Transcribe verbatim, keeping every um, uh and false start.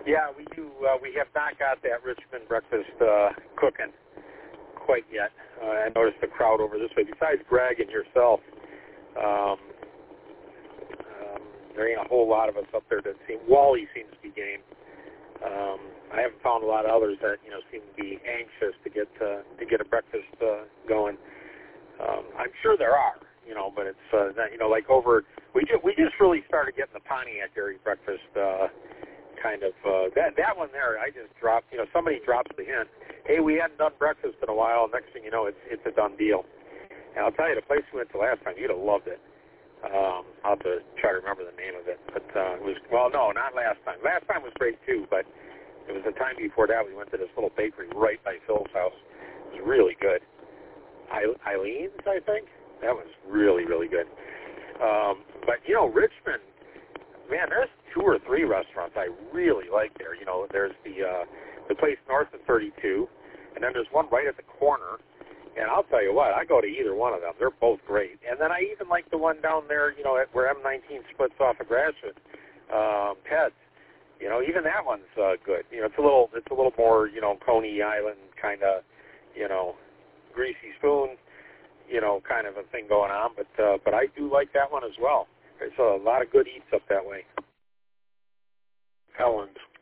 Yeah, we do. Uh, we have not got that Richmond breakfast uh, cooking quite yet. Uh, I noticed the crowd over this way. Besides Greg and yourself, um, um, there ain't a whole lot of us up there that seem. Wally seems to be game. Um, I haven't found a lot of others that you know seem to be anxious to get uh, to get a breakfast uh, going. Um, I'm sure there are, you know, but it's uh, not, you know like over. We just we just really started getting the Pontiac Dairy breakfast. Uh, Kind of uh, that that one there, I just dropped. You know, somebody drops the hint. Hey, we hadn't done breakfast in a while. Next thing you know, it's it's a done deal. And I'll tell you, the place we went to last time, you'd have loved it. Um, I'll have to try to remember the name of it. But uh, it was well, no, not last time. Last time was great too, but it was the time before that we went to this little bakery right by Phil's house. It was really good. Eileen's, I think. That was really really good. Um, but you know, Richmond. Man, there's two or three restaurants I really like there. You know, there's the uh, the place north of thirty-two, and then there's one right at the corner. And I'll tell you what, I go to either one of them. They're both great. And then I even like the one down there, you know, at where M nineteen splits off of Gratiot, um, Ted's. You know, even that one's uh, good. You know, it's a little it's a little more, you know, Coney Island kind of, you know, greasy spoon, you know, kind of a thing going on. But uh, but I do like that one as well. There's a lot of good eats up that way. Ellen's.